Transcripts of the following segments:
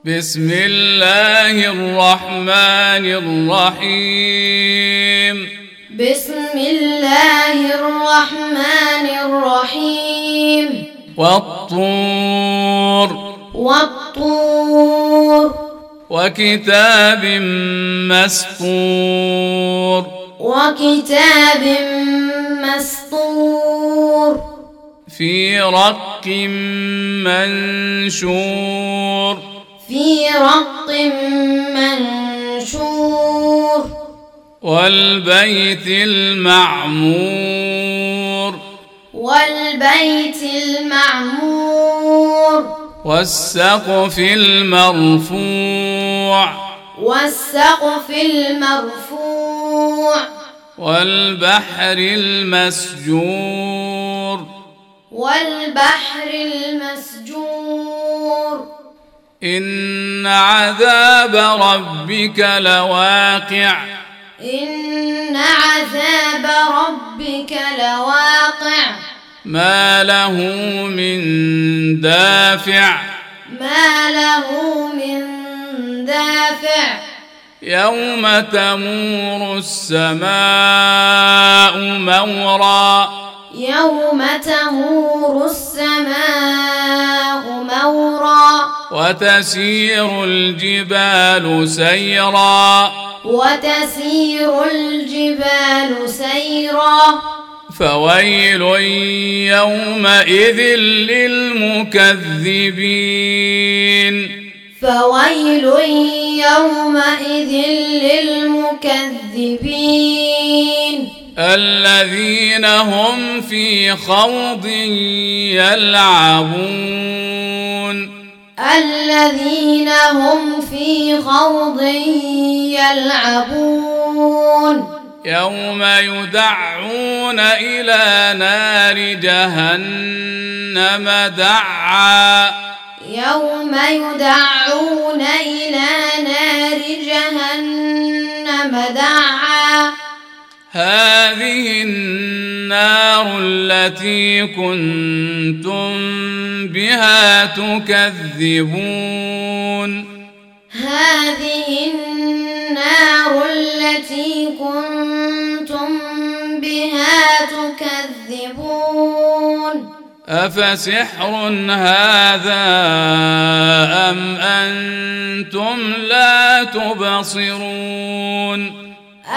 بسم الله الرحمن الرحيم بسم الله الرحمن الرحيم والطور وكتاب مسطور في رق منشور والبيت المعمور والسقف المرفوع والبحر المسجور إن عذاب ربك لواقع ما له من دافع يوم تمور السماء مورا وتسير الجبال سيرا فويل يومئذ للمكذبين الذين هم في خوض يلعبون يوم يدعون إلى نار جهنم دعا هذه النار التي كنتم بها تكذبون أفسحر هذا أم أنتم لا تبصرون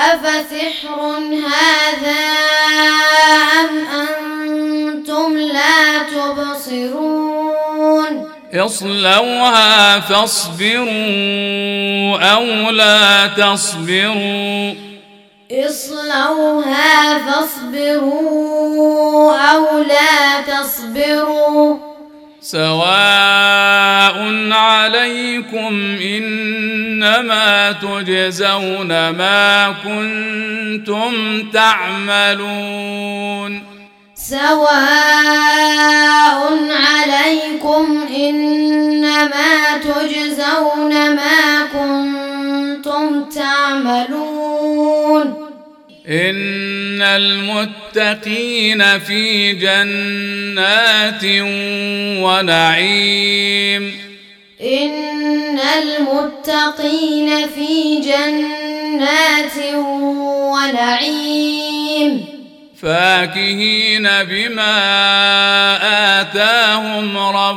اصلوها فاصبروا أو لا تصبروا سواء عليكم إنما تجزون ما كنتم تعملون إن المتقين في جنات ونعيم فاكهين بما آتاهم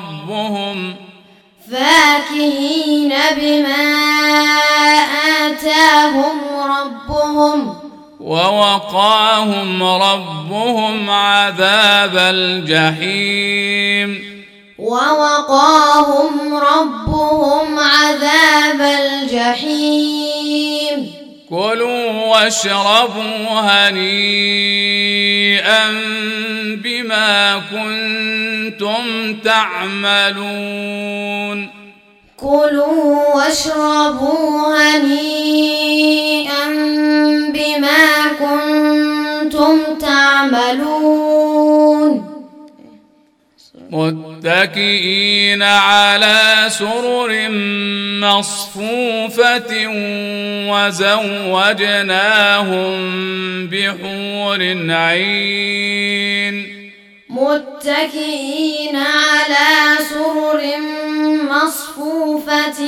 ربهم ووقاهم ربهم عذاب الجحيم كلوا واشربوا هنيئا بما كنتم تعملون متكئين على سرر مصفوفة وزوجناهم بحور عين متكئين على سرر مصفوفة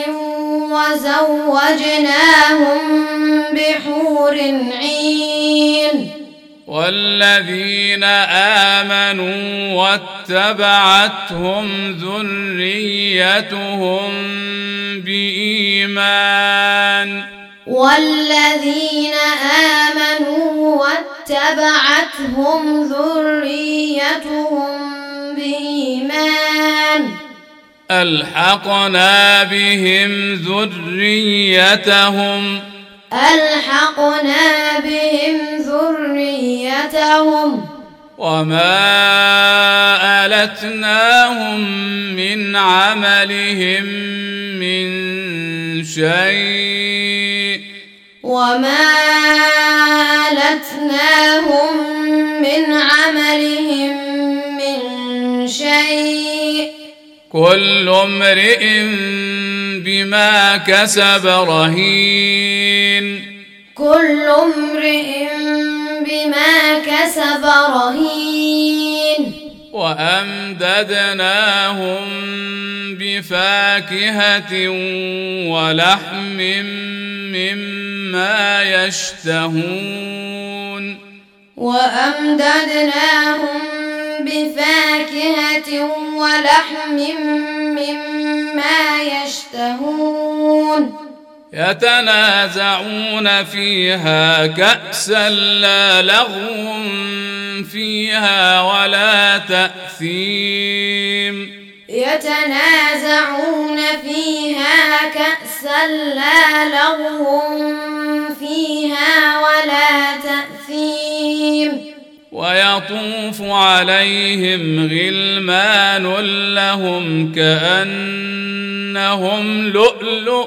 وزوجناهم بحور عين والذين آمنوا واتبعتهم ذريتهم بإيمان واتبعتهم ذريتهم بإيمان ألحقنا بهم ذريتهم وما ألتناهم من عملهم من شيء كل امرئ بما كسب رهين وأمددناهم بفاكهة ولحم مما يشتهون يتنازعون فيها كأسا لا لغو فيها ولا تأثيم ويطوف عليهم غلمان لهم كأنهم لؤلؤ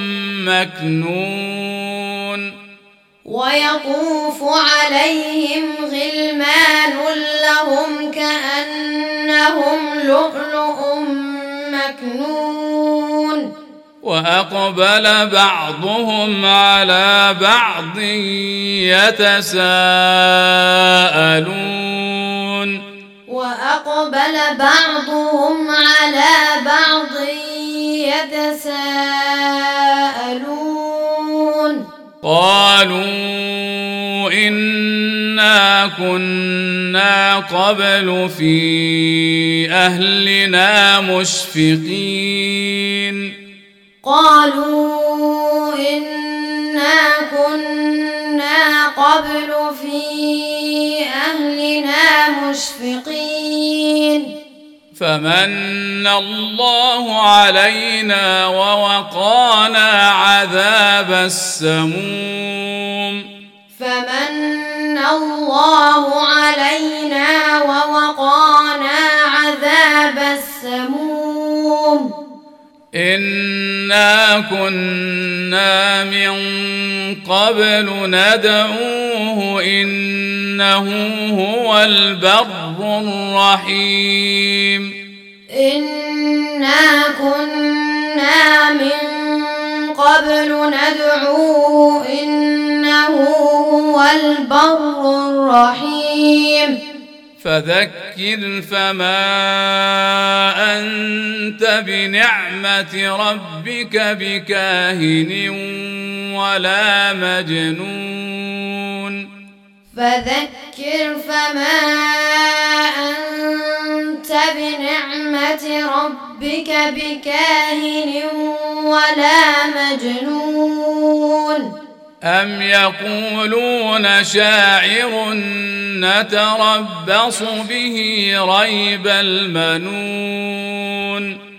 مكنون وأقبل بعضهم على بعض يتساءلون قالوا إنا كنا قبل في أهلنا مشفقين فمن الله علينا ووقانا عذاب السموم إنا كنا من قبل ندعوه إنه هو البر الرحيم فذكر فما أنت بنعمة ربك بكاهن ولا مجنون أم يقولون شاعر نتربص به ريب المنون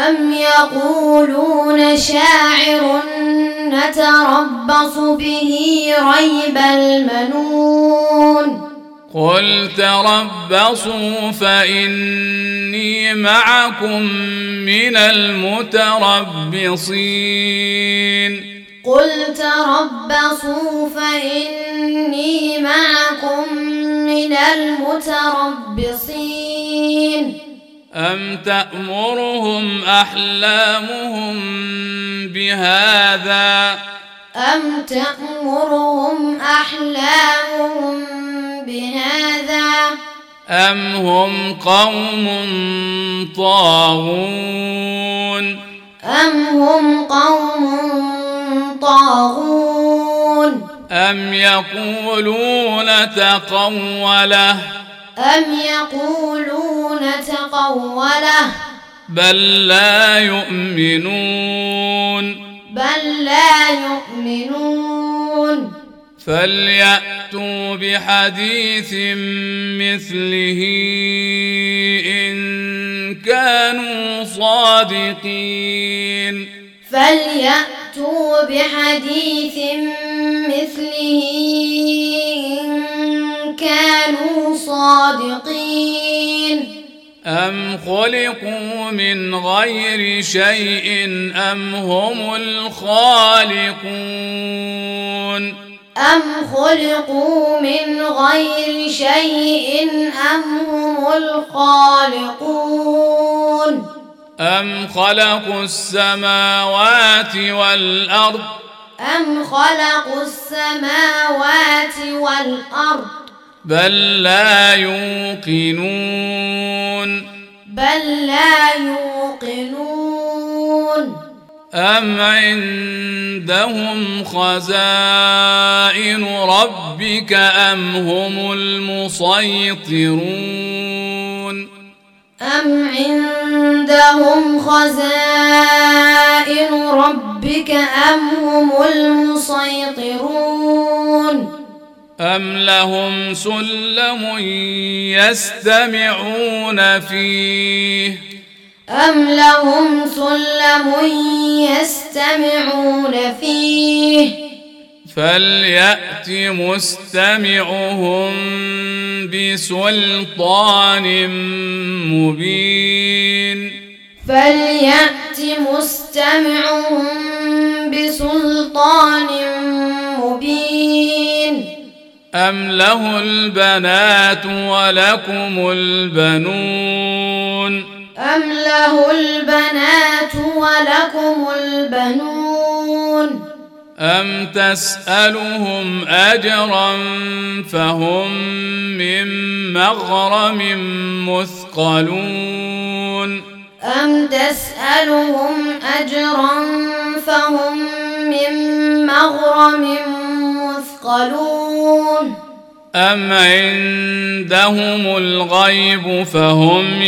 قل تربصوا فإني معكم من المتربصين أم تأمرهم أحلامهم بهذا أم هم قوم طاغون أم هم قوم طاغون أم يقولون تقوله أم يقولون تقوله بل لا يؤمنون فليأتوا بحديث مثله إن كانوا صادقين فليأتوا بحديث مثله إن كانوا صادقين أم خلقوا من غير شيء أم هم الخالقون أم خلقوا من غير شيء أم هم الخالقون أم خلقوا السماوات والأرض أم خلقوا السماوات والأرض بل لا يوقنون أم عندهم خزائن ربك أم هم المسيطرون أم عندهم خزائن ربك أم هم المسيطرون أم لهم سلم يستمعون فيه أم لهم سلم يستمعون فيه فليأت مستمعهم بسلطان مبين أم له البنات ولكم البنون أم تسألهم أجرا فهم من مغرم مثقلون أم عندهم الغيب فهم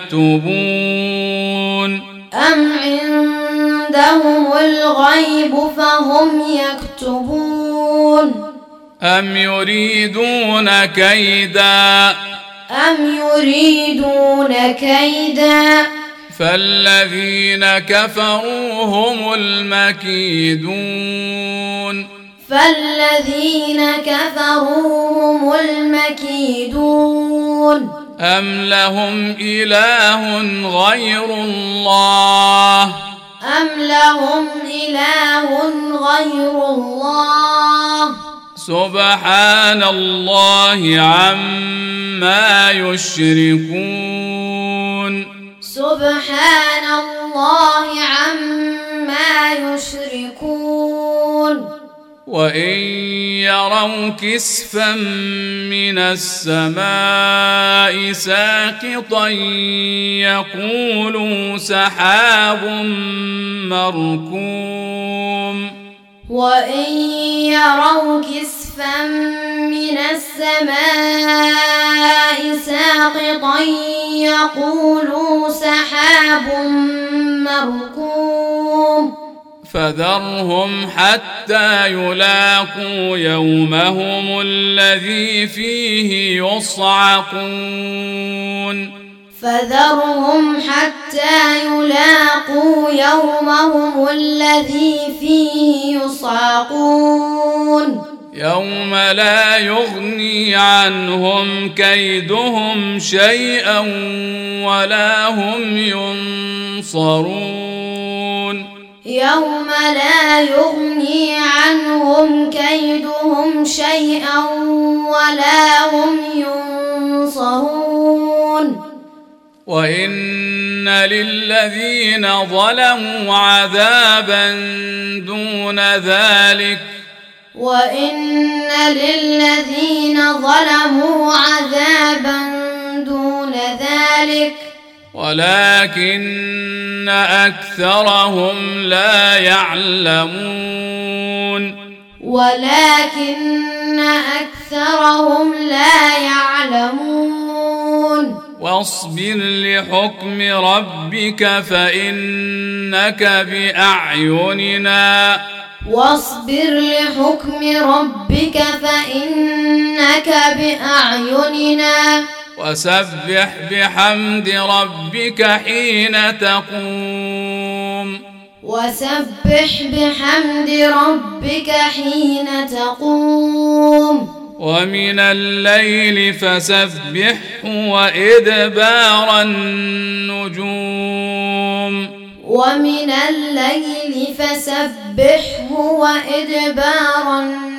يكتبون أم يريدون كيدا فالذين كفروا هم المكيدون أم لهم إله غير الله سبحان الله عما يشركون وإن يروا كسفا من السماء ساقطا يقولوا سحاب مركوم وإن يروا كسفا من السماء ساقطا يقولوا سحاب مركوم فذرهم حتى يلاقوا يومهم الذي فيه يصعقون يوم لا يغني عنهم كيدهم شيئا ولا هم ينصرون وإن للذين ظلموا عذابا دون ذلك ذلك ولكن أكثرهم لا يعلمون واصبر لحكم ربك فإنك بأعيننا وسبح بحمد ربك حين تقوم ومن الليل فسبحه وإدبار النجوم